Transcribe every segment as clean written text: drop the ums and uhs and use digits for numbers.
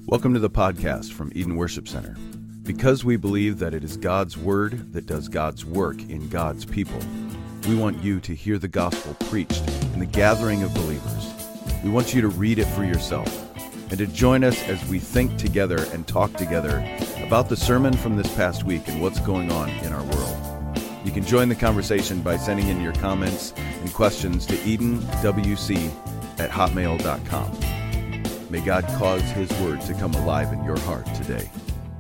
Welcome to the podcast from Eden Worship Center. Because we believe that it is God's Word that does God's work in God's people, we want you to hear the gospel preached in the gathering of believers. We want you to read it for yourself and to join us as we think together and talk together about the sermon from this past week and what's going on in our world. You can join the conversation by sending in your comments and questions to edenwc@hotmail.com. May God cause His Word to come alive in your heart today.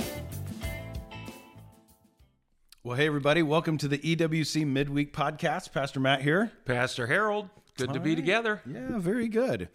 Well, hey, everybody. Welcome to the EWC Midweek Podcast. Pastor Matt here. Pastor Harold. Good to be together. Yeah, very good.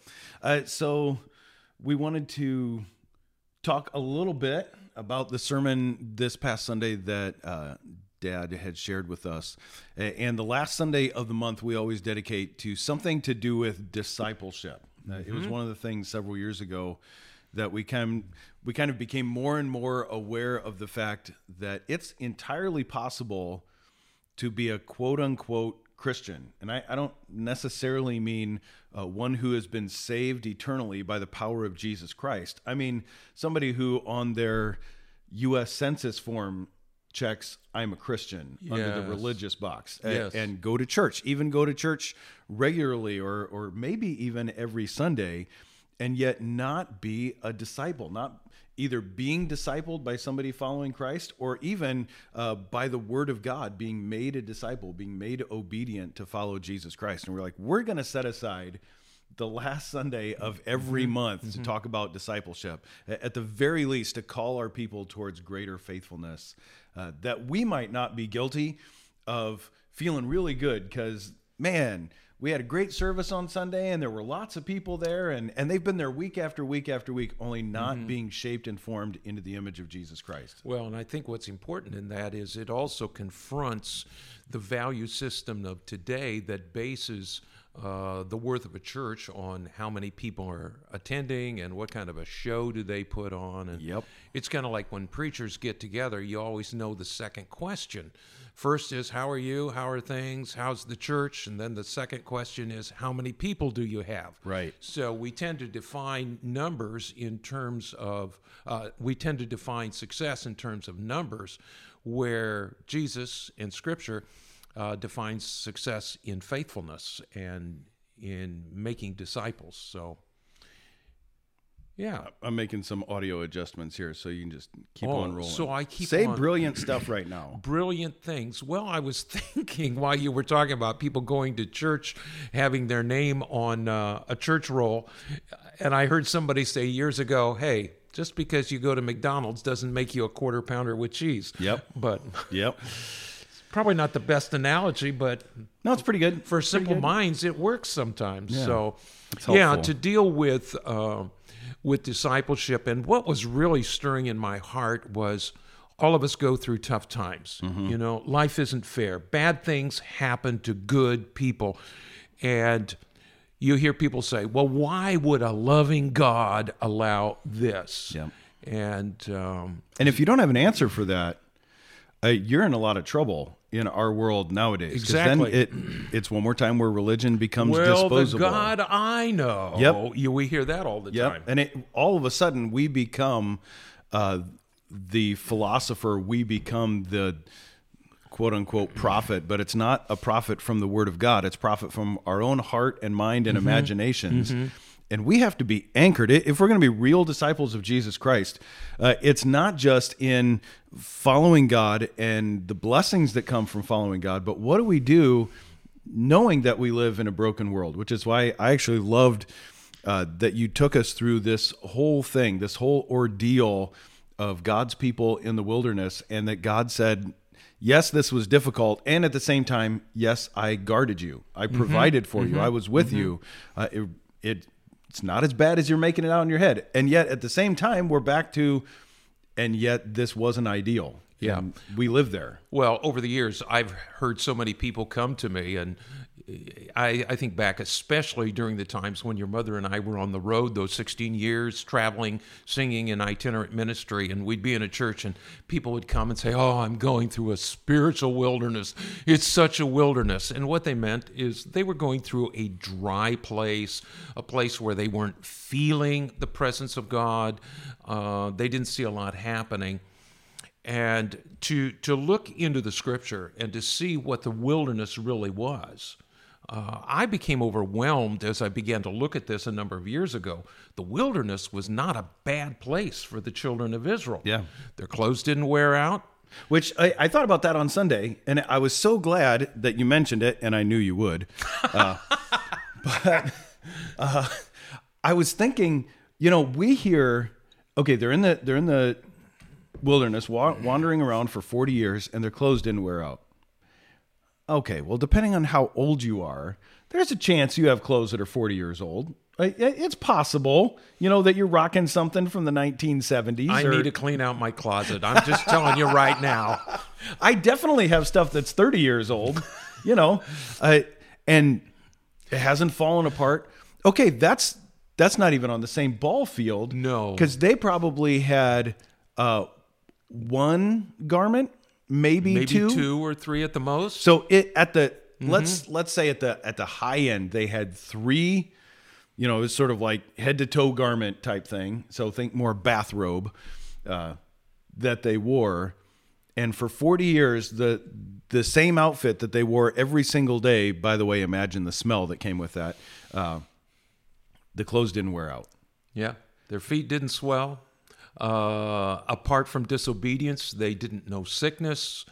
So we wanted to talk a little bit about the sermon this past Sunday that Dad had shared with us. And the last Sunday of the month, we always dedicate to something to do with discipleship. It was one of the things several years ago that we kind of became more and more aware of the fact that it's entirely possible to be a quote-unquote Christian. And I don't necessarily mean one who has been saved eternally by the power of Jesus Christ. I mean somebody who on their U.S. Census form checks, I'm a Christian, under the religious box, and go to church, even go to church regularly or maybe even every Sunday, and yet not be a disciple, not either being discipled by somebody following Christ or even by the Word of God, being made a disciple, being made obedient to follow Jesus Christ. And we're like, we're going to set aside the last Sunday of every month to talk about discipleship, at the very least to call our people towards greater faithfulness, that we might not be guilty of feeling really good because, man, we had a great service on Sunday and there were lots of people there and they've been there week after week after week, only not being shaped and formed into the image of Jesus Christ. Well, and I think what's important in that is it also confronts the value system of today that bases the worth of a church on how many people are attending and what kind of a show do they put on. And it's kind of like when preachers get together, you always know the second question. First is, how are you? How are things? How's the church? And then the second question is, how many people do you have? Right. So we tend to define numbers in terms of, we tend to define success in terms of numbers, where Jesus in Scripture defines success in faithfulness and in making disciples. So, yeah. I'm making some audio adjustments here so you can just keep on rolling. So I keep Say brilliant stuff right now. Brilliant things. Well, I was thinking while you were talking about people going to church, having their name on a church roll, and I heard somebody say years ago, hey, just because you go to McDonald's doesn't make you a quarter pounder with cheese. But probably not the best analogy, but no, it's pretty good. For simple minds, it works sometimes. Yeah. So, to deal with discipleship, and what was really stirring in my heart was all of us go through tough times. You know, life isn't fair. Bad things happen to good people, and you hear people say, "Well, why would a loving God allow this?" Yeah. And if you don't have an answer for that, you're in a lot of trouble in our world nowadays. Exactly. Then it's one more time where religion becomes disposable. The God I know. We hear that all the time. And all of a sudden we become the philosopher. We become the quote-unquote prophet, but it's not a prophet from the Word of God. It's prophet from our own heart and mind and imaginations. And we have to be anchored. If we're going to be real disciples of Jesus Christ, it's not just in following God and the blessings that come from following God, but what do we do knowing that we live in a broken world, which is why I actually loved that you took us through this whole thing, this whole ordeal of God's people in the wilderness, and that God said, yes, this was difficult, and at the same time, yes, I guarded you. I provided for you. I was with you. It's not as bad as you're making it out in your head. And yet, at the same time, we're back to, and yet this wasn't ideal. Yeah. And we live there. Well, over the years, I've heard so many people come to me, and I think back, especially during the times when your mother and I were on the road, those 16 years traveling, singing in itinerant ministry, and we'd be in a church and people would come and say, "Oh, I'm going through a spiritual wilderness. It's such a wilderness." And what they meant is they were going through a dry place, a place where they weren't feeling the presence of God. They didn't see a lot happening. And to look into the Scripture and to see what the wilderness really was, I became overwhelmed as I began to look at this a number of years ago. The wilderness was not a bad place for the children of Israel. Yeah. Their clothes didn't wear out. Which I thought about that on Sunday, and I was so glad that you mentioned it, and I knew you would. But I was thinking, we hear, okay, they're in the wilderness, wandering around for 40 years, and their clothes didn't wear out. Okay, well, depending on how old you are, there's a chance you have clothes that are 40 years old. It's possible, that you're rocking something from the 1970s. I need to clean out my closet. I'm just telling you right now. I definitely have stuff that's 30 years old, and it hasn't fallen apart. Okay, that's not even on the same ball field. No. Because they probably had one garment, maybe two or three at the most. So let's say at the high end they had three, it was sort of like head to toe garment type thing. So think more bathrobe that they wore, and for 40 years the same outfit that they wore every single day. By the way, imagine the smell that came with that. The clothes didn't wear out. Yeah, their feet didn't swell. Apart from disobedience, they didn't know sickness.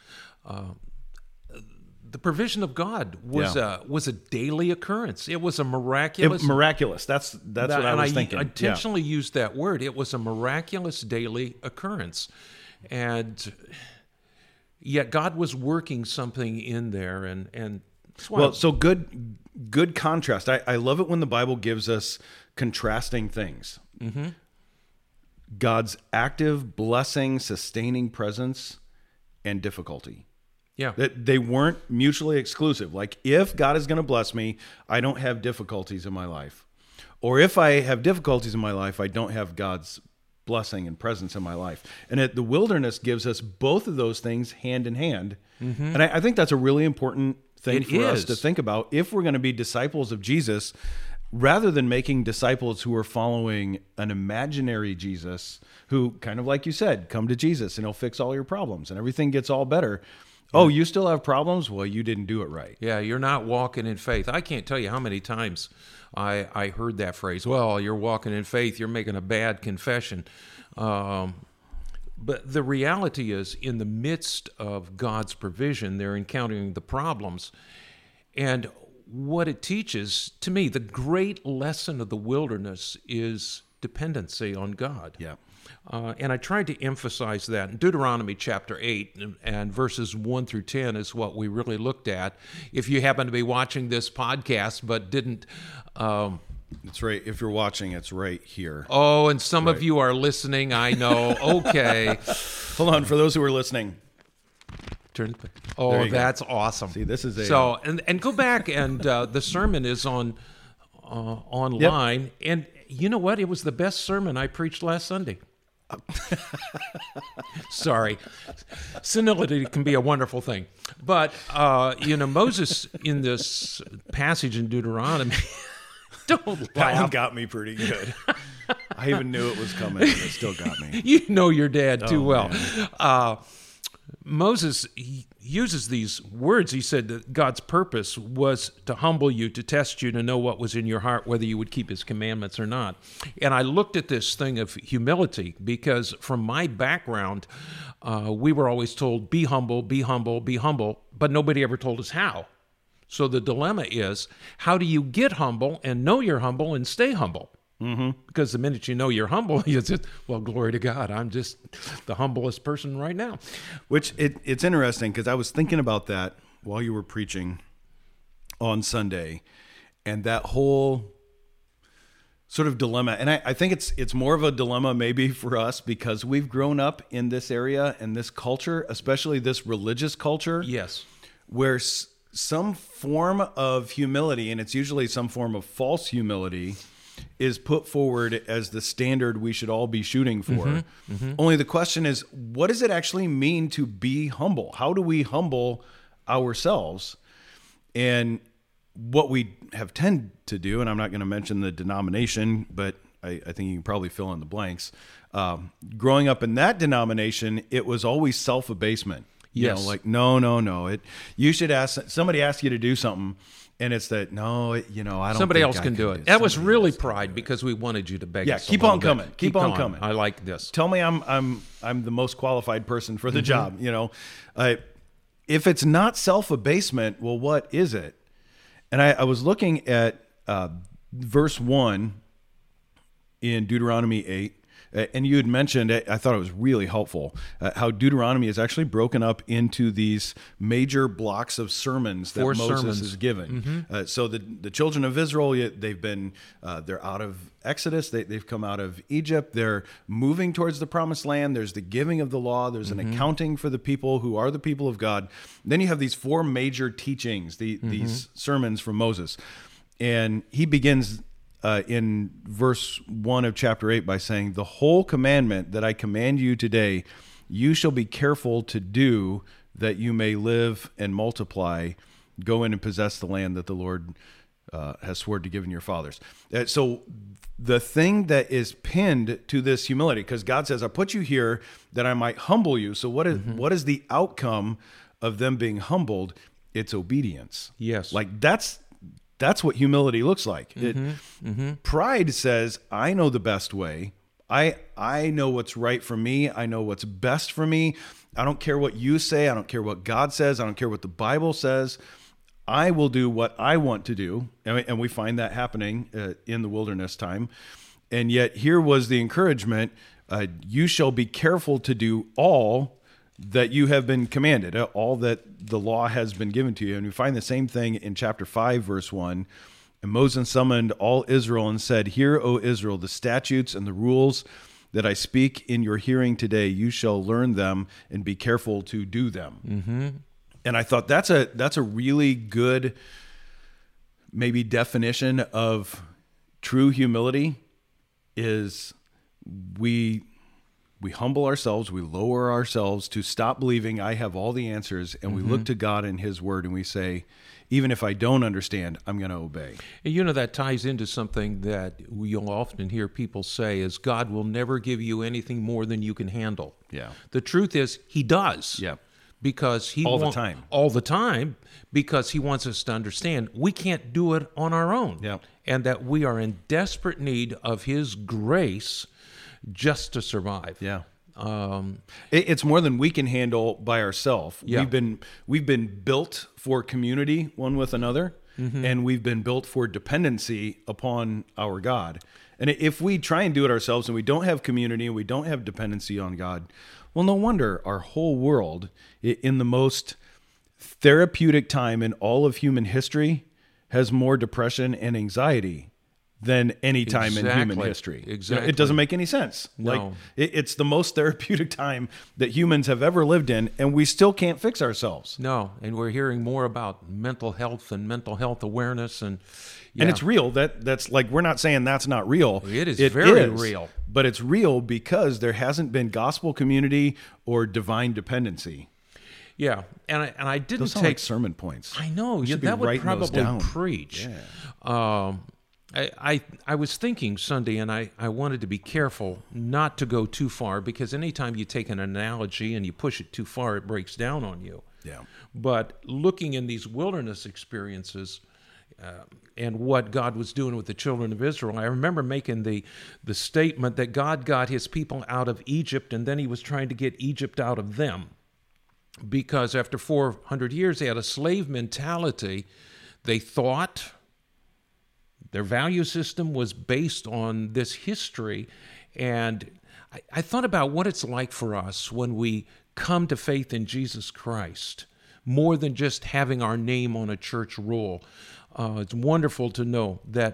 The provision of God was a daily occurrence. It was a miraculous. Miraculous. That's what I was thinking. I intentionally used that word. It was a miraculous daily occurrence, and yet God was working something in there. And so good contrast. I love it when the Bible gives us contrasting things. Mm-hmm. God's active, blessing, sustaining presence, and difficulty. Yeah. That they weren't mutually exclusive. Like, if God is going to bless me, I don't have difficulties in my life. Or if I have difficulties in my life, I don't have God's blessing and presence in my life. And the wilderness gives us both of those things hand in hand. Mm-hmm. And I think that's a really important thing for us to think about. If we're going to be disciples of Jesus, rather than making disciples who are following an imaginary Jesus, who, kind of like you said, come to Jesus and he'll fix all your problems and everything gets all better. Oh, you still have problems? Well, you didn't do it right. Yeah, you're not walking in faith. I can't tell you how many times I heard that phrase. Well, you're walking in faith. You're making a bad confession. But the reality is, in the midst of God's provision, they're encountering the problems. And what it teaches, to me, the great lesson of the wilderness is dependency on God. Yeah. And I tried to emphasize that. In Deuteronomy chapter 8 and verses 1 through 10 is what we really looked at. If you happen to be watching this podcast but didn't... It's right. If you're watching, it's right here. Oh, and some of you are listening, I know. Okay. Hold on. For those who are listening... Oh, that's awesome. See, this is a... So, and go back, and the sermon is online. Yep. And you know what? It was the best sermon I preached last Sunday. Sorry. Senility can be a wonderful thing. But, Moses, in this passage in Deuteronomy... Don't laugh. That one got me pretty good. I even knew it was coming, and it still got me. You know your dad too well. Moses uses these words. He said that God's purpose was to humble you, to test you, to know what was in your heart, whether you would keep his commandments or not. And I looked at this thing of humility because from my background, we were always told, be humble, be humble, be humble, but nobody ever told us how. So the dilemma is, how do you get humble and know you're humble and stay humble? Mm-hmm. Because the minute you know you're humble, you just, well, glory to God, I'm just the humblest person right now. Which it's interesting because I was thinking about that while you were preaching on Sunday, and that whole sort of dilemma. And I think it's more of a dilemma maybe for us because we've grown up in this area and this culture, especially this religious culture. Yes. Where some form of humility, and it's usually some form of false humility, is put forward as the standard we should all be shooting for. Only the question is, what does it actually mean to be humble? How do we humble ourselves? And what we have tend to do, and I'm not going to mention the denomination, but I think you can probably fill in the blanks. Growing up in that denomination, it was always self-abasement. Yes. Like, no. You should somebody ask you to do something, and it's that, no, I don't. Somebody think else I can do it. do That was Somebody really else can pride do it. because we wanted you to beg Yeah, us. keep a little on bit. coming. Keep on coming. I like this. Tell me I'm the most qualified person for the job. If it's not self-abasement, well, what is it? And I was looking at verse 1 in Deuteronomy 8, and you had mentioned, I thought it was really helpful, how Deuteronomy is actually broken up into these major blocks of sermons that 4 Moses sermons. is given. So the children of Israel, they've been, they're out of Exodus, they've come out of Egypt, they're moving towards the promised land, there's the giving of the law, there's an accounting for the people who are the people of God. Then you have these 4 major teachings, these sermons from Moses. And he begins in verse 1 of chapter 8 by saying, the whole commandment that I command you today, you shall be careful to do, that you may live and multiply, go in and possess the land that the Lord has sworn to give in your fathers. So the thing that is pinned to this humility, because God says, I put you here that I might humble you. So what is the outcome of them being humbled? It's obedience. Yes. Like that's what humility looks like. Pride says, I know the best way. I know what's right for me. I know what's best for me. I don't care what you say. I don't care what God says. I don't care what the Bible says. I will do what I want to do. And we find that happening in the wilderness time. And yet here was the encouragement, you shall be careful to do all that you have been commanded, all that the law has been given to you. And we find the same thing in chapter 5, verse 1. And Moses summoned all Israel and said, Hear, O Israel, the statutes and the rules that I speak in your hearing today, you shall learn them and be careful to do them. And I thought that's a really good maybe definition of true humility is we humble ourselves, we lower ourselves to stop believing I have all the answers, and we look to God and His Word, and we say, even if I don't understand, I'm going to obey. And that ties into something that you'll often hear people say is God will never give you anything more than you can handle. Yeah. The truth is He does. Yeah. Because He all the time. All the time, because He wants us to understand we can't do it on our own. Yeah. And that we are in desperate need of His grace just to survive. Yeah. It's more than we can handle by ourselves. Yeah. We've been built for community one with another, and we've been built for dependency upon our God. And if we try and do it ourselves and we don't have community and we don't have dependency on God, well, no wonder our whole world, in the most therapeutic time in all of human history, has more depression and anxiety than any time in human history. Exactly. It doesn't make any sense. No. Like it's the most therapeutic time that humans have ever lived in, and we still can't fix ourselves. No, and we're hearing more about mental health and mental health awareness, and it's real. That's like, we're not saying that's not real. It is very real. But it's real because there hasn't been gospel community or divine dependency. Yeah, and I didn't Those sound like sermon points. I know. should be that would writing those probably down. preach. Yeah. I was thinking Sunday, and I wanted to be careful not to go too far, because anytime you take an analogy and you push it too far, it breaks down on you. Yeah. But looking in these wilderness experiences and what God was doing with the children of Israel, I remember making the statement that God got His people out of Egypt, and then He was trying to get Egypt out of them. Because after 400 years, they had a slave mentality. They thought their value system was based on this history. And I thought about what it's like for us when we come to faith in Jesus Christ, more than just having our name on a church roll. It's wonderful to know that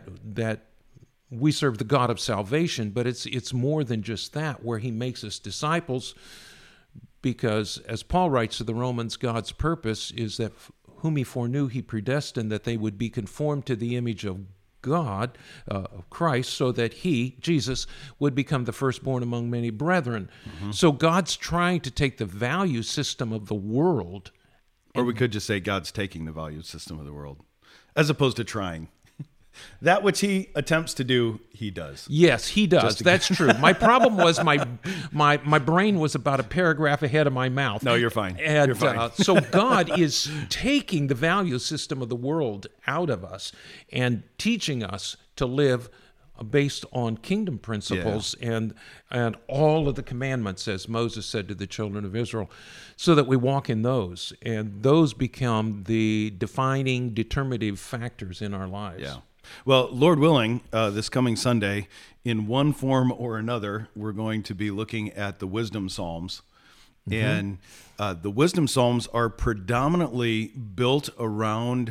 we serve the God of salvation, but it's more than just that, where He makes us disciples. Because, as Paul writes to the Romans, God's purpose is that whom he foreknew, he predestined that they would be conformed to the image of God, of Christ, so that he, Jesus, would become the firstborn among many brethren. So God's trying to take the value system of the world. Or we could just say God's taking the value system of the world, as opposed to trying. That which he attempts to do, he does. Yes, he does. That's true. My problem was my brain was about a paragraph ahead of my mouth. No, you're fine. And, you're fine. So God is taking the value system of the world out of us and teaching us to live based on kingdom principles and all of the commandments, as Moses said to the children of Israel, so that we walk in those. And those become the defining, determinative factors in our lives. Yeah. Well, Lord willing, this coming Sunday, in one form or another, we're going to be looking at the Wisdom Psalms. And the Wisdom Psalms are predominantly built around,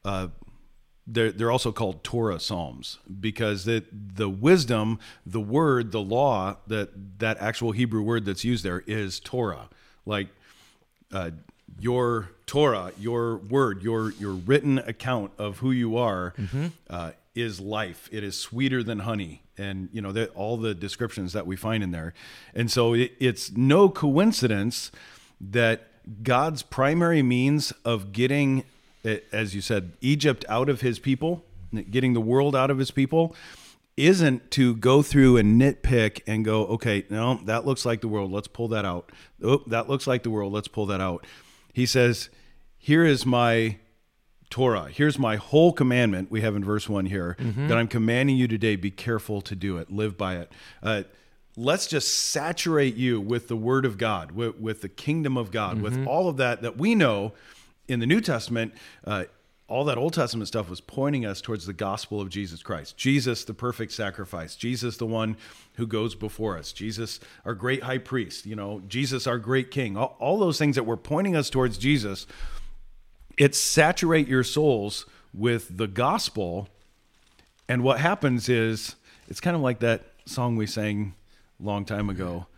they're also called Torah Psalms, because the wisdom, the word, the law, that actual Hebrew word that's used there is Torah. Like your Torah, your word, your written account of who you are is life. It is sweeter than honey. And, all the descriptions that we find in there. And so it's no coincidence that God's primary means of getting, as you said, Egypt out of his people, getting the world out of his people, isn't to go through and nitpick and go, okay, no, that looks like the world. Let's pull that out. Oh, that looks like the world. Let's pull that out. He says, here is my Torah. Here's my whole commandment we have in verse 1 here that I'm commanding you today. Be careful to do it. Live by it. Let's just saturate you with the word of God, with the kingdom of God, with all of that we know in the New Testament. All that Old Testament stuff was pointing us towards the gospel of Jesus Christ. Jesus, the perfect sacrifice. Jesus, the one who goes before us. Jesus, our great high priest. Jesus, our great king. All those things that were pointing us towards Jesus. It's saturate your souls with the gospel. And what happens is, it's kind of like that song we sang a long time ago.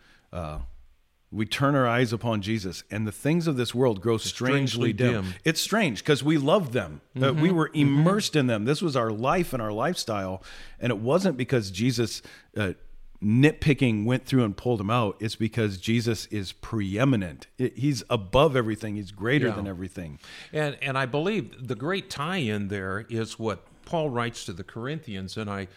We turn our eyes upon Jesus, and the things of this world grow strangely dim. It's strange because we loved them. We were immersed in them. This was our life and our lifestyle. And it wasn't because Jesus nitpicking went through and pulled them out. It's because Jesus is preeminent. He's above everything. He's greater than everything. And I believe the great tie-in there is what Paul writes to the Corinthians. And I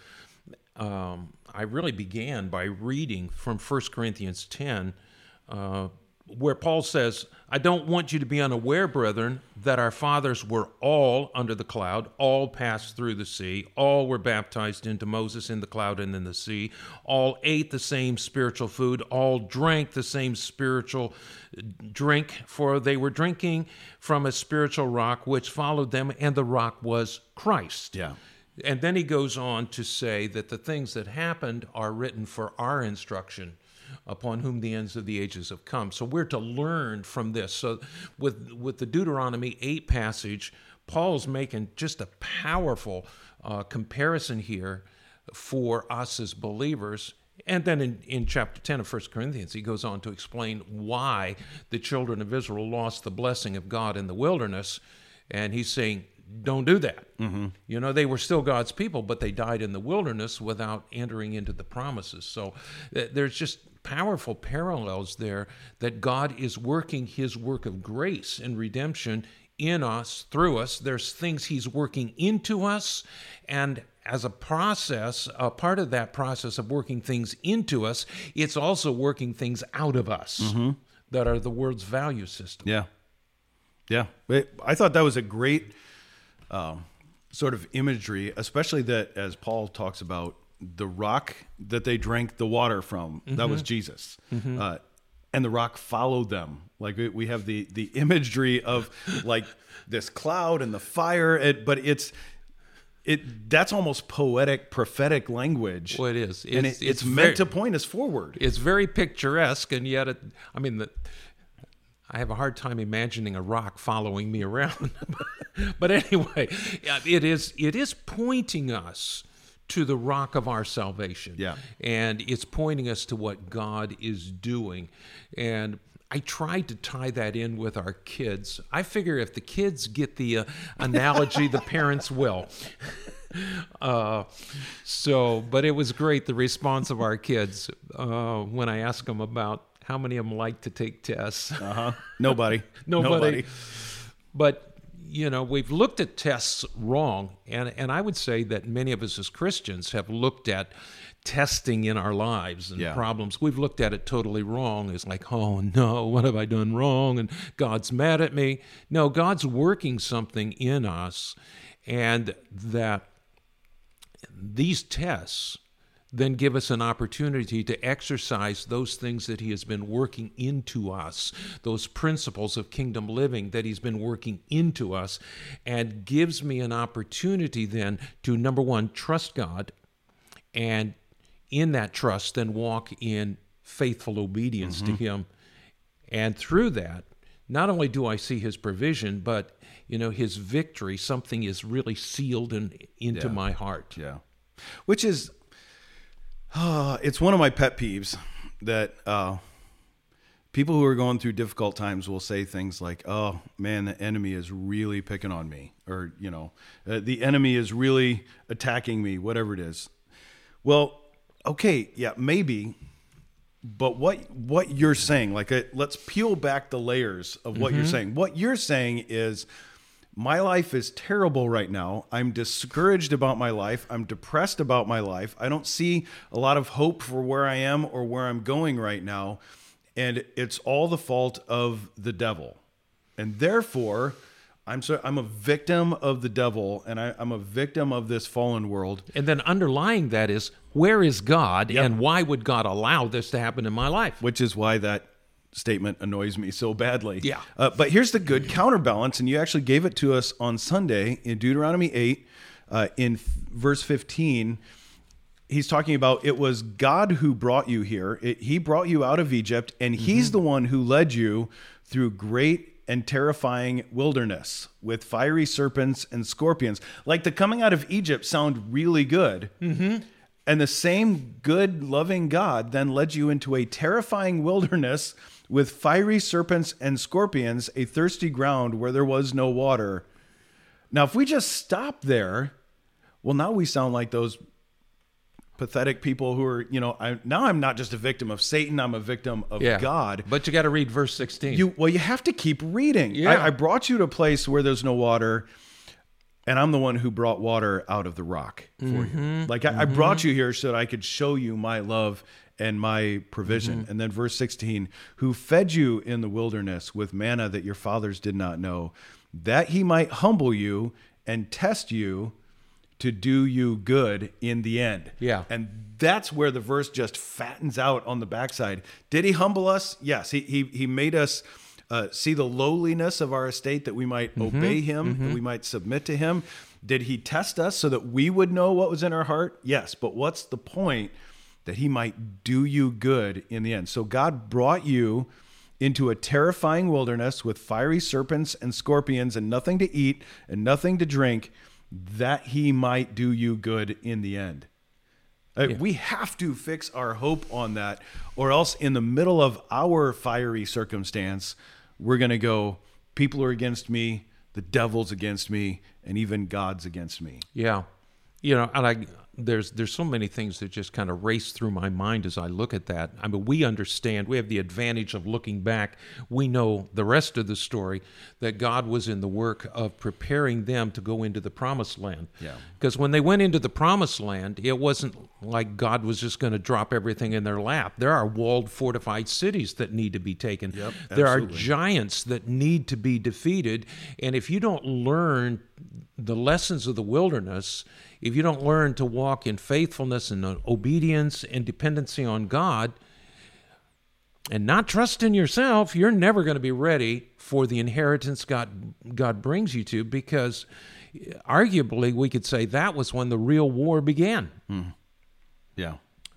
really began by reading from 1 Corinthians 10, where Paul says, I don't want you to be unaware, brethren, that our fathers were all under the cloud, all passed through the sea, all were baptized into Moses in the cloud and in the sea, all ate the same spiritual food, all drank the same spiritual drink, for they were drinking from a spiritual rock which followed them, and the rock was Christ. Yeah. And then he goes on to say that the things that happened are written for our instruction, upon whom the ends of the ages have come. So we're to learn from this. So with the Deuteronomy 8 passage, Paul's making just a powerful comparison here for us as believers. And then in chapter 10 of 1 Corinthians, he goes on to explain why the children of Israel lost the blessing of God in the wilderness. And he's saying, don't do that. They were still God's people, but they died in the wilderness without entering into the promises. So there's just powerful parallels there that God is working his work of grace and redemption in us, through us. There's things he's working into us, and as a process, a part of that process of working things into us, it's also working things out of us that are the world's value system. Yeah. I thought that was a great sort of imagery, especially that as Paul talks about the rock that they drank the water from, that was Jesus. And the rock followed them. Like we have the imagery of like this cloud and the fire, but that's almost poetic, prophetic language. Well, it is. It's meant to point us forward. It's very picturesque, and yet I have a hard time imagining a rock following me around. But anyway, it is pointing us to the rock of our salvation. Yeah. And it's pointing us to what God is doing. And I tried to tie that in with our kids. I figure if the kids get the analogy, the parents will. But it was great, the response of our kids when I asked them about how many of them like to take tests. Nobody. But, we've looked at tests wrong. And I would say that many of us as Christians have looked at testing in our lives and problems. We've looked at it totally wrong. It's like, oh no, what have I done wrong? And God's mad at me. No, God's working something in us, and that these tests then give us an opportunity to exercise those things that he has been working into us, those principles of kingdom living that he's been working into us, and gives me an opportunity then to, number one, trust God, and in that trust then walk in faithful obedience to him. And through that, not only do I see his provision, but his victory, something is really sealed into my heart. Yeah. Which is, it's one of my pet peeves that people who are going through difficult times will say things like, oh man, the enemy is really picking on me, or, the enemy is really attacking me, whatever it is. Well, okay, yeah, maybe. But what you're saying, let's peel back the layers of what you're saying. What you're saying is, my life is terrible right now. I'm discouraged about my life. I'm depressed about my life. I don't see a lot of hope for where I am or where I'm going right now. And it's all the fault of the devil. And therefore, I'm a victim of the devil, and I'm a victim of this fallen world. And then underlying that is, where is God, and why would God allow this to happen in my life? Which is why that statement annoys me so badly. Yeah. But here's the good counterbalance, and you actually gave it to us on Sunday in Deuteronomy 8, in verse 15. He's talking about, it was God who brought you here. He brought you out of Egypt, and he's the one who led you through great and terrifying wilderness with fiery serpents and scorpions. Like, the coming out of Egypt sound really good. And the same good, loving God then led you into a terrifying wilderness with fiery serpents and scorpions, a thirsty ground where there was no water. Now, if we just stop there, well, now we sound like those pathetic people who are, now I'm not just a victim of Satan, I'm a victim of God. But you got to read verse 16. You have to keep reading. Yeah. I brought you to a place where there's no water, and I'm the one who brought water out of the rock for you. I brought you here so that I could show you my love and my provision. And then verse 16, who fed you in the wilderness with manna that your fathers did not know, that he might humble you and test you to do you good in the end. Yeah. And that's where the verse just fattens out on the backside. Did he humble us? Yes. He made us see the lowliness of our estate, that we might obey him, that we might submit to him. Did he test us so that we would know what was in our heart? Yes. But what's the point? That he might do you good in the end. So God brought you into a terrifying wilderness with fiery serpents and scorpions and nothing to eat and nothing to drink, that he might do you good in the end. We have to fix our hope on that, or else in the middle of our fiery circumstance, we're going to go, people are against me, the devil's against me, and even God's against me. Yeah. And there's so many things that just kind of race through my mind as I look at that. I mean, we understand, we have the advantage of looking back. We know the rest of the story, that God was in the work of preparing them to go into the promised land. Yeah. Because when they went into the promised land, it wasn't like God was just going to drop everything in their lap. There are walled, fortified cities that need to be taken. Yep, there are absolutely. giants that need to be defeated. And if you don't learn the lessons of the wilderness, if you don't learn to walk in faithfulness and obedience and dependency on God and not trust in yourself, you're never going to be ready for the inheritance God brings you to, because arguably we could say that was when the real war began. Yeah.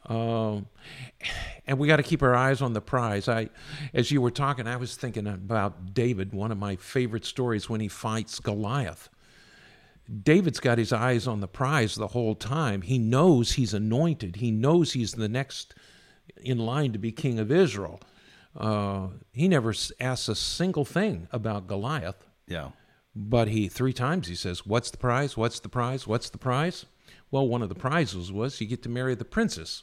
And we got to keep our eyes on the prize. As you were talking, I was thinking about David, one of my favorite stories, when he fights Goliath. David's got his eyes on the prize the whole time. He knows he's anointed. He knows he's the next in line to be king of Israel. he never asks a single thing about Goliath. Yeah. But 3 times he says, "What's the prize? What's the prize? What's the prize?" Well, one of the prizes was you get to marry the princess.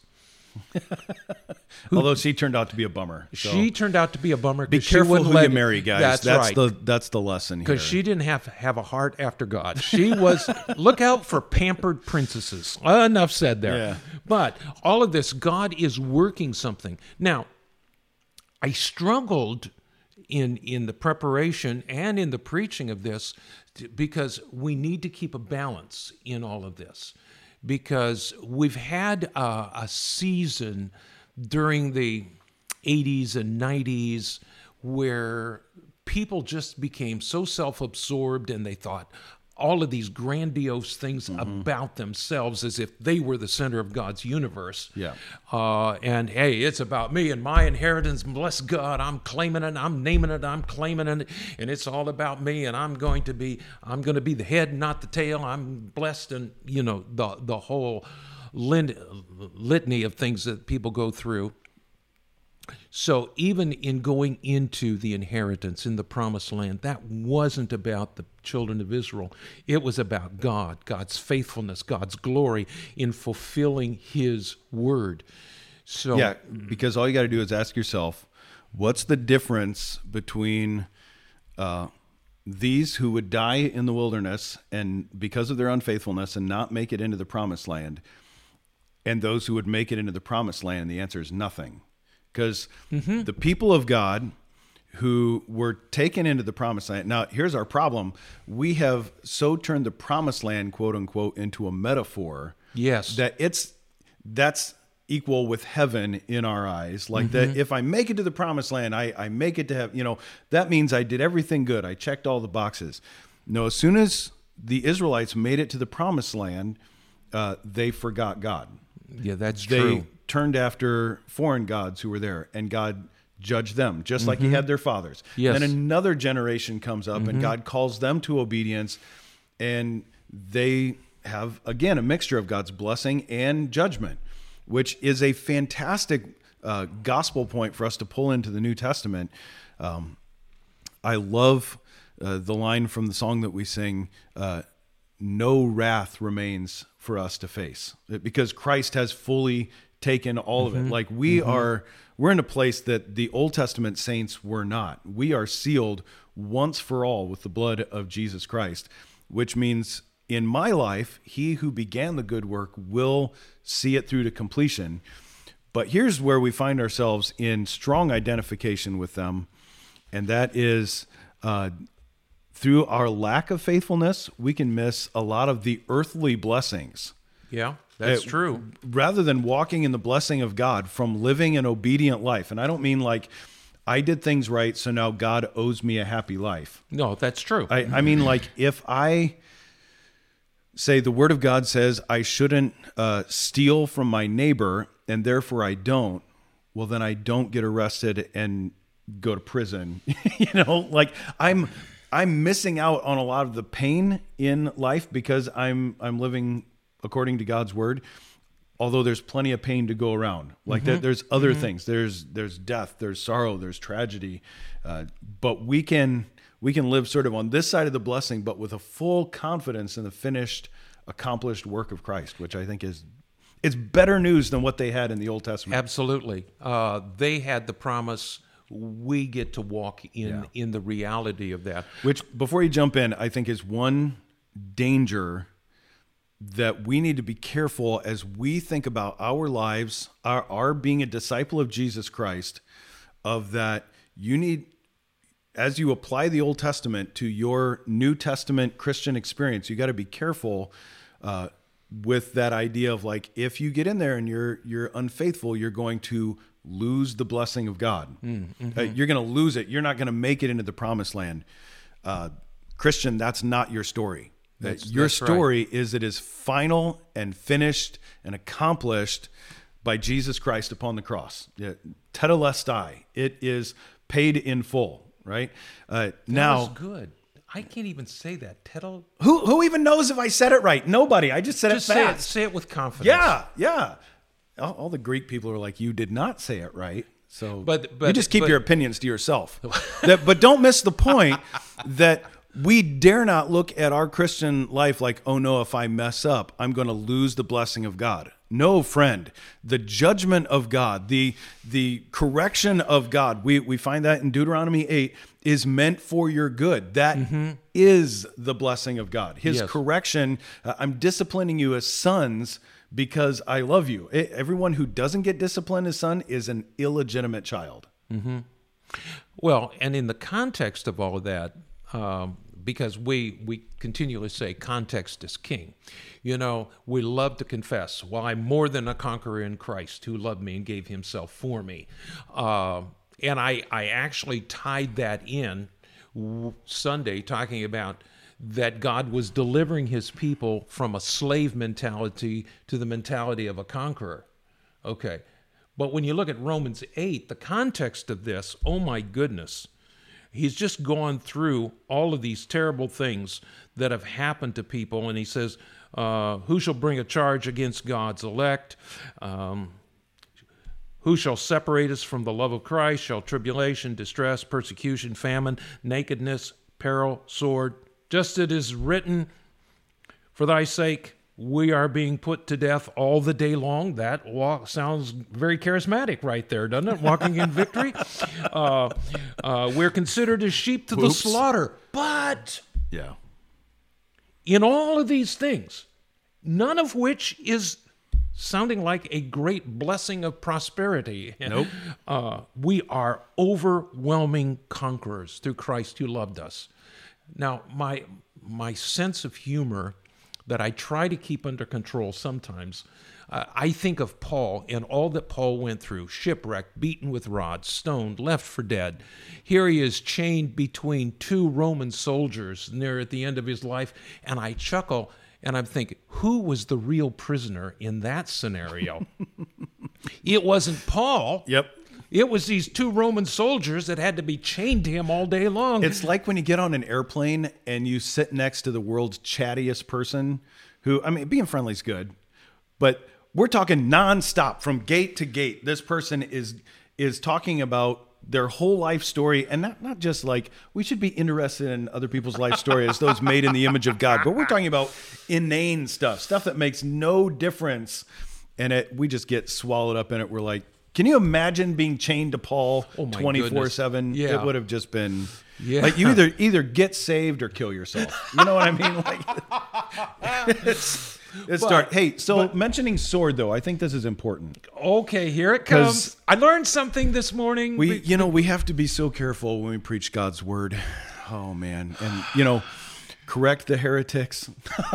Although she turned out to be a bummer. So. She turned out to be a bummer. Be she careful wouldn't who let you marry, guys. That's right. That's the lesson here. Because she didn't have a heart after God. She was, look out for pampered princesses. Enough said there. Yeah. But all of this, God is working something. Now, I struggled in the preparation and in the preaching of this because we need to keep a balance in all of this. Because we've had a season during the 80s and 90s where people just became so self-absorbed and they thought all of these grandiose things about themselves as if they were the center of God's universe. Yeah. And hey, it's about me and my inheritance. Bless God, I'm claiming it, I'm naming it, I'm claiming it, and it's all about me. And I'm going to be the head, not the tail. I'm blessed, and the whole litany of things that people go through. So even in going into the inheritance in the promised land, that wasn't about the children of Israel. It was about God, God's faithfulness, God's glory in fulfilling his word. So yeah, because all you got to do is ask yourself, what's the difference between these who would die in the wilderness and because of their unfaithfulness and not make it into the promised land, and those who would make it into the promised land? The answer is nothing. Because the people of God who were taken into the promised land. Now, here's our problem. We have so turned the promised land, quote unquote, into a metaphor. Yes. That's equal with heaven in our eyes. Like that if I make it to the promised land, I make it to have, that means I did everything good. I checked all the boxes. No, as soon as the Israelites made it to the promised land, they forgot God. Yeah, that's They true. turned after foreign gods who were there, and God judged them just like he had their fathers. Yes. Then another generation comes up and God calls them to obedience, and they have, again, a mixture of God's blessing and judgment, which is a fantastic gospel point for us to pull into the New Testament. I love the line from the song that we sing, no wrath remains for us to face, because Christ has fully taken all of it. Like we're in a place that the Old Testament saints were not. We are sealed once for all with the blood of Jesus Christ, which means in my life, he who began the good work will see it through to completion. But here's where we find ourselves in strong identification with them, and that is through our lack of faithfulness, we can miss a lot of the earthly blessings. Yeah, that's true. Rather than walking in the blessing of God from living an obedient life. And I don't mean like I did things right, so now God owes me a happy life. No, that's true. I mean, like if I say the word of God says I shouldn't steal from my neighbor and therefore I don't, well, then I don't get arrested and go to prison. Like I'm missing out on a lot of the pain in life because I'm living according to God's word. Although there's plenty of pain to go around, like there's other things. There's death, there's sorrow, there's tragedy, but we can live sort of on this side of the blessing, but with a full confidence in the finished, accomplished work of Christ, which I think it's better news than what they had in the Old Testament. Absolutely, they had the promise. We get to walk in the reality of that. Which, before you jump in, I think is one danger that we need to be careful as we think about our lives, our being a disciple of Jesus Christ, of that you need, as you apply the Old Testament to your New Testament Christian experience, you got to be careful with that idea of like, if you get in there and you're unfaithful, you're going to lose the blessing of God. You're going to lose it. You're not going to make it into the promised land. Christian, that's not your story. Your story is it is final and finished and accomplished by Jesus Christ upon the cross. Tetelestai. It is paid in full, right? That now, was good. I can't even say that. Who even knows if I said it right? Nobody. I just said it fast. Say it with confidence. Yeah. All the Greek people are like, you did not say it right. So But you just keep your opinions to yourself. But don't miss the point that we dare not look at our Christian life like, oh no, if I mess up, I'm going to lose the blessing of God. No, friend, the judgment of God, the correction of God, we find that in Deuteronomy 8, is meant for your good. That is the blessing of God. His correction, I'm disciplining you as sons because I love you. Everyone who doesn't get disciplined as son is an illegitimate child. Well, and in the context of all of that, because we continually say context is king. You know, we love to confess, well, I'm more than a conqueror in Christ who loved me and gave himself for me. And I actually tied that in Sunday, talking about that God was delivering his people from a slave mentality to the mentality of a conqueror. Okay. But when you look at Romans 8, the context of this, oh my goodness, he's just gone through all of these terrible things that have happened to people, and he says, who shall bring a charge against God's elect? Who shall separate us from the love of Christ? Shall tribulation, distress, persecution, famine, nakedness, peril, sword? Just as it is written, for thy sake we are being put to death all the day long. That sounds very charismatic right there, doesn't it? Walking in victory. We're considered as sheep to the slaughter. But in all of these things, none of which is sounding like a great blessing of prosperity. Nope. We are overwhelming conquerors through Christ who loved us. Now, my sense of humor that I try to keep under control sometimes, I think of Paul and all that Paul went through, shipwrecked, beaten with rods, stoned, left for dead. Here he is chained between two Roman soldiers near at the end of his life, and I chuckle, and I'm thinking, who was the real prisoner in that scenario? It wasn't Paul. Yep. It was these two Roman soldiers that had to be chained to him all day long. It's like when you get on an airplane and you sit next to the world's chattiest person who, I mean, being friendly is good, but we're talking nonstop from gate to gate. This person is talking about their whole life story, and not just like, we should be interested in other people's life story as those made in the image of God, but we're talking about inane stuff that makes no difference, and we just get swallowed up in it. We're like, can you imagine being chained to Paul 24/7? Yeah. It would have just been like you either get saved or kill yourself. You know what I mean? Like Hey, mentioning sword though, I think this is important. Okay, here it comes. I learned something this morning. We have to be so careful when we preach God's word. Oh man, and correct the heretics.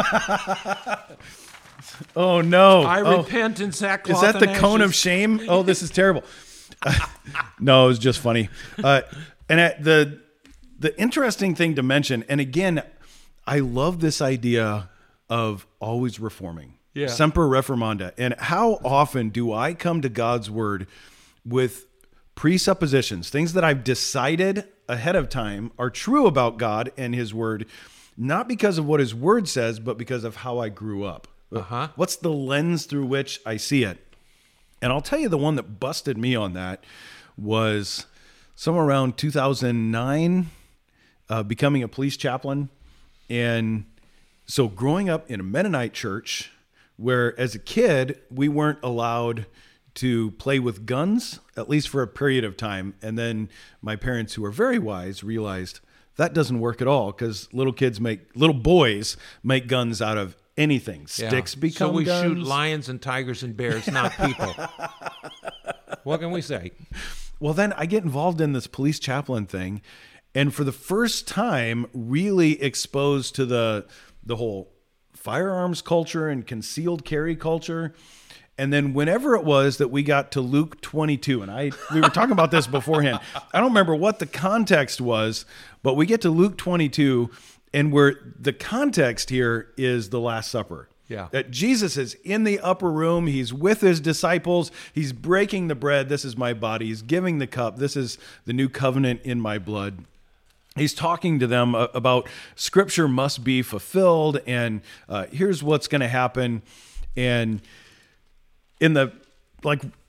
Oh no! I repent in sackcloth. Is that the and cone ashes. of shame? Oh, this is terrible. No, it was just funny. And the interesting thing to mention, and again, I love this idea of always reforming. Yeah. Semper reformanda. And how often do I come to God's word with presuppositions, things that I've decided ahead of time are true about God and his word, not because of what his word says, but because of how I grew up. What's the lens through which I see it? And I'll tell you, the one that busted me on that was somewhere around 2009, becoming a police chaplain. And so growing up in a Mennonite church where as a kid, we weren't allowed to play with guns, at least for a period of time. And then my parents, who are very wise, realized that doesn't work at all, because little boys make guns out of anything. Sticks become guns. So we shoot lions and tigers and bears, not people. What can we say? Well, then I get involved in this police chaplain thing, and for the first time, really exposed to the whole firearms culture and concealed carry culture. And then whenever it was that we got to Luke 22, and we were talking about this beforehand. I don't remember what the context was, but we get to Luke 22, and the context here is the Last Supper. Yeah. That Jesus is in the upper room. He's with his disciples. He's breaking the bread. This is my body. He's giving the cup. This is the new covenant in my blood. He's talking to them about Scripture must be fulfilled, and here's what's going to happen. And in the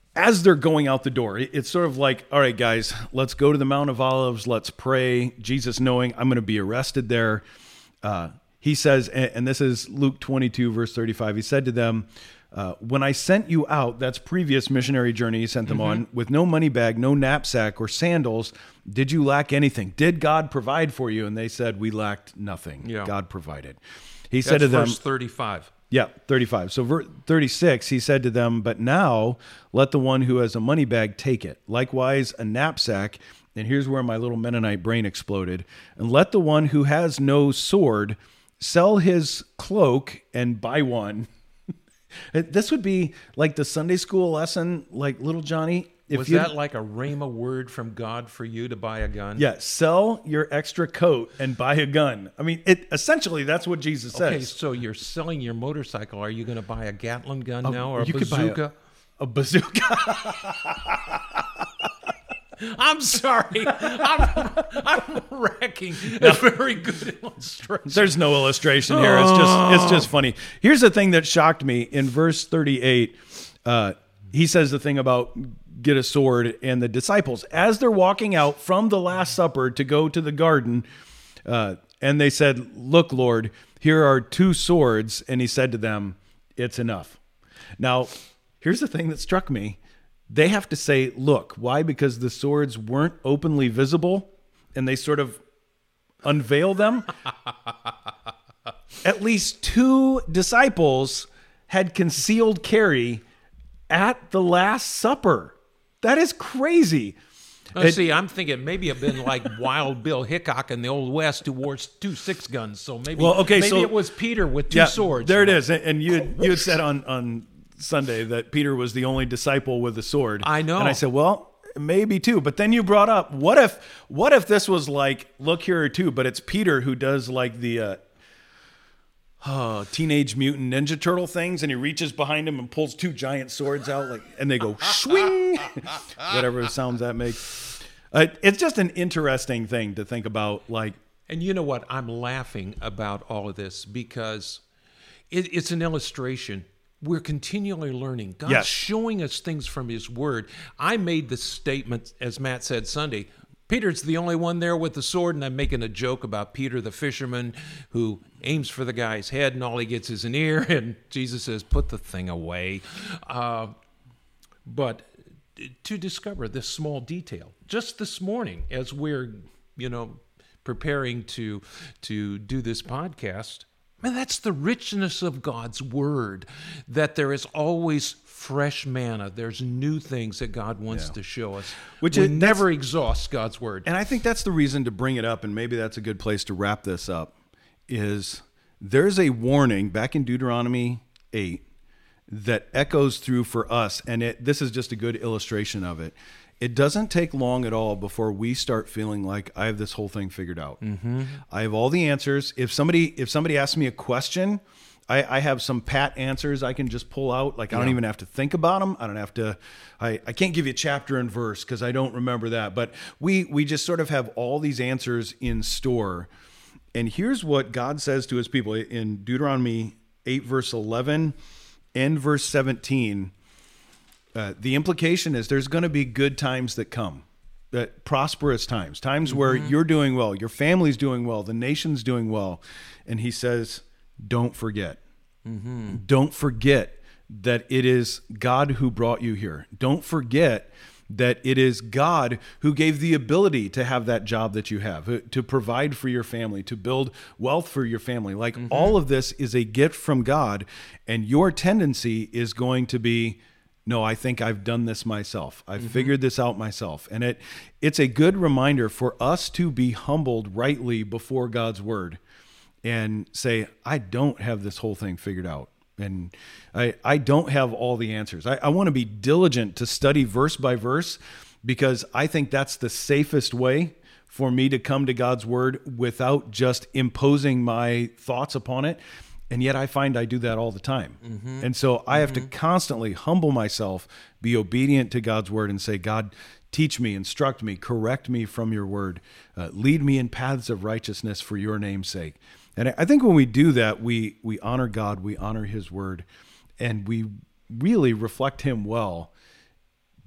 as they're going out the door, it's sort of like, all right, guys, let's go to the Mount of Olives. Let's pray. Jesus knowing I'm going to be arrested there. He says, and this is Luke 22, verse 35. He said to them, when I sent you out, that's previous missionary journey he sent them on, with no money bag, no knapsack or sandals, did you lack anything? Did God provide for you? And they said, we lacked nothing. Yeah. God provided. He said to them, verse 35. Yeah, 35. So verse 36, he said to them, but now let the one who has a money bag take it. Likewise, a knapsack. And here's where my little Mennonite brain exploded. And let the one who has no sword sell his cloak and buy one. This would be like the Sunday school lesson, like little Johnny. Was that like a rhema word from God for you to buy a gun? Yeah, sell your extra coat and buy a gun. I mean, essentially that's what Jesus says. Okay, so you're selling your motorcycle. Are you going to buy a Gatling gun now or a you could buy bazooka? A bazooka. I'm sorry. I'm wrecking a very good illustration. There's no illustration here. It's just funny. Here's the thing that shocked me in verse 38. He says the thing about get a sword, and the disciples, as they're walking out from the Last Supper to go to the garden, and they said, "Look, Lord, here are 2 swords." And he said to them, "It's enough." Now, here's the thing that struck me. They have to say, look. Why? Because the swords weren't openly visible, and they sort of unveil them. At least 2 disciples had concealed carry at the Last Supper. That is crazy. See, I'm thinking maybe it'd been like Wild Bill Hickok in the Old West who wore 2 6-guns. So maybe, maybe it was Peter with 2 swords. There it is. And you had said on Sunday that Peter was the only disciple with a sword. I know. And I said, well, maybe 2. But then you brought up, what if this was like, look, here are 2, but it's Peter who does like the Teenage Mutant Ninja Turtle things, and he reaches behind him and pulls 2 giant swords out, like, and they go swing, whatever sounds that makes. It's just an interesting thing to think about, like. And you know what? I'm laughing about all of this because it's an illustration. We're continually learning. God's showing us things from his word. I made the statement, as Matt said Sunday, Peter's the only one there with the sword, and I'm making a joke about Peter the fisherman who aims for the guy's head, and all he gets is an ear, and Jesus says, put the thing away. But to discover this small detail, just this morning, as we're, preparing to do this podcast, man, that's the richness of God's word, that there is always fresh manna. There's new things that God wants to show us. We never exhaust God's word. And I think that's the reason to bring it up, and maybe that's a good place to wrap this up, is there's a warning back in Deuteronomy 8 that echoes through for us, and this is just a good illustration of it. It doesn't take long at all before we start feeling like I have this whole thing figured out. Mm-hmm. I have all the answers. If somebody asks me a question, I have some pat answers I can just pull out. Like I don't even have to think about them. I don't have to. I can't give you chapter and verse because I don't remember that. But we just sort of have all these answers in store. And here's what God says to his people in Deuteronomy 8, verse 11 and verse 17. The implication is there's going to be good times that come, prosperous times where you're doing well, your family's doing well, the nation's doing well. And he says, don't forget. Mm-hmm. Don't forget that it is God who brought you here. Don't forget that it is God who gave the ability to have that job that you have, to provide for your family, to build wealth for your family. Like all of this is a gift from God, and your tendency is going to be, no, I think I've done this myself. I've figured this out myself. And it's a good reminder for us to be humbled rightly before God's word and say, I don't have this whole thing figured out. And I don't have all the answers. I want to be diligent to study verse by verse because I think that's the safest way for me to come to God's word without just imposing my thoughts upon it. And yet I find I do that all the time. Mm-hmm. And so I have to constantly humble myself, be obedient to God's word and say, God, teach me, instruct me, correct me from your word. Lead me in paths of righteousness for your name's sake. And I think when we do that, we honor God, we honor his word, and we really reflect him well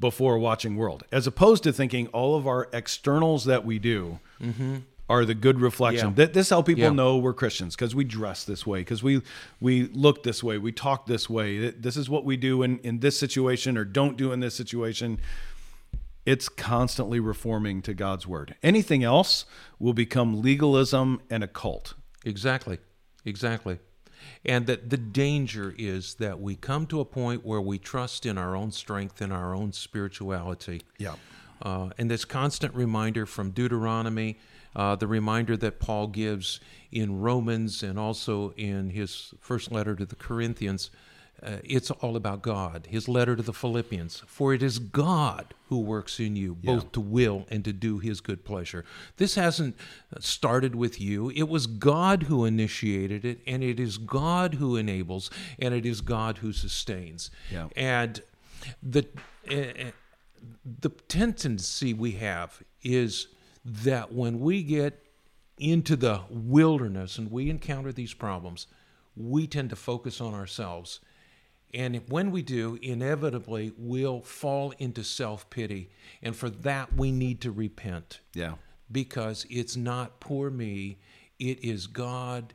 before watching world, as opposed to thinking all of our externals that we do are the good reflection. Yeah. This is how people Yeah. know we're Christians, because we dress this way, because we look this way, we talk this way. This is what we do in this situation or don't do in this situation. It's constantly reforming to God's word. Anything else will become legalism and a cult. Exactly. And that the danger is that we come to a point where we trust in our own strength and our own spirituality. Yeah. And this constant reminder from Deuteronomy, the reminder that Paul gives in Romans and also in his first letter to the Corinthians, it's all about God. His letter to the Philippians, for it is God who works in you, both to will and to do his good pleasure. This hasn't started with you. It was God who initiated it, and it is God who enables, and it is God who sustains. Yeah. And the tendency we have is that when we get into the wilderness and we encounter these problems, we tend to focus on ourselves. And when we do, inevitably, we'll fall into self-pity. And for that, we need to repent. Yeah. Because it's not poor me, it is God.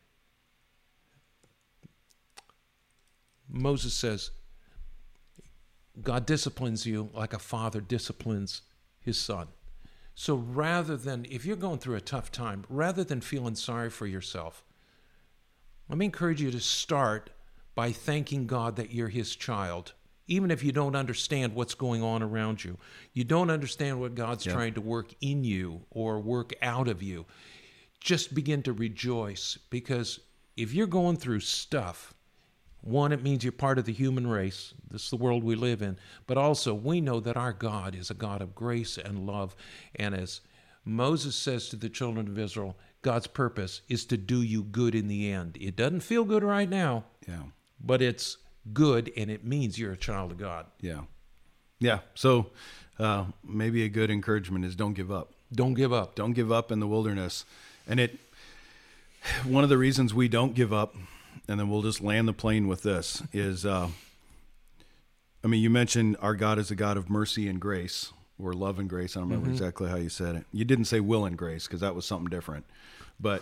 Moses says, God disciplines you like a father disciplines his son. So rather than, if you're going through a tough time, rather than feeling sorry for yourself, let me encourage you to start by thanking God that you're his child, even if you don't understand what's going on around you. You don't understand what God's trying to work in you or work out of you. Just begin to rejoice, because if you're going through stuff, one, it means you're part of the human race. This is the world we live in. But also, we know that our God is a God of grace and love. And as Moses says to the children of Israel, God's purpose is to do you good in the end. It doesn't feel good right now. Yeah. But it's good, and it means you're a child of God. Yeah. So maybe a good encouragement is don't give up. Don't give up. Don't give up in the wilderness. And one of the reasons we don't give up, and then we'll just land the plane with this, is, you mentioned our God is a God of mercy and grace, or love and grace. I don't remember exactly how you said it. You didn't say will and grace, because that was something different. But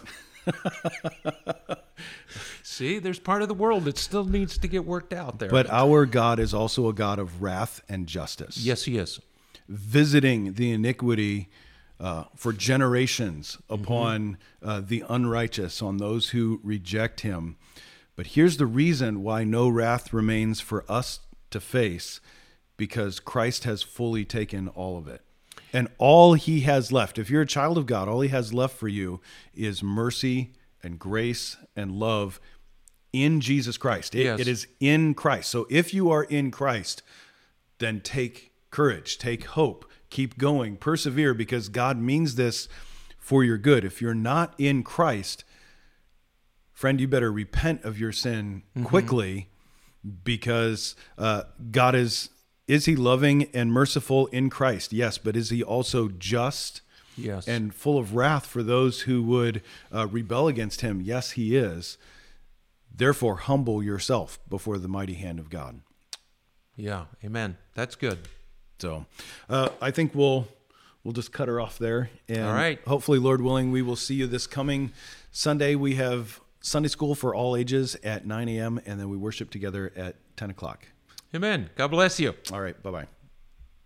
see, there's part of the world that still needs to get worked out there. But our God is also a God of wrath and justice. Yes, he is. Visiting the iniquity for generations upon the unrighteous, on those who reject him. But here's the reason why no wrath remains for us to face, because Christ has fully taken all of it. And all he has left, if you're a child of God, all he has left for you is mercy and grace and love in Jesus Christ. It is in Christ. So if you are in Christ, then take courage, take hope, keep going, persevere, because God means this for your good. If you're not in Christ, friend, you better repent of your sin quickly, because God is he loving and merciful in Christ? Yes, but is he also just and full of wrath for those who would rebel against him? Yes, he is. Therefore, humble yourself before the mighty hand of God. Yeah, amen. That's good. So I think we'll just cut her off there. And all right. Hopefully, Lord willing, we will see you this coming Sunday. We have Sunday school for all ages at 9 a.m., and then we worship together at 10 o'clock. Amen. God bless you. All right. Bye-bye.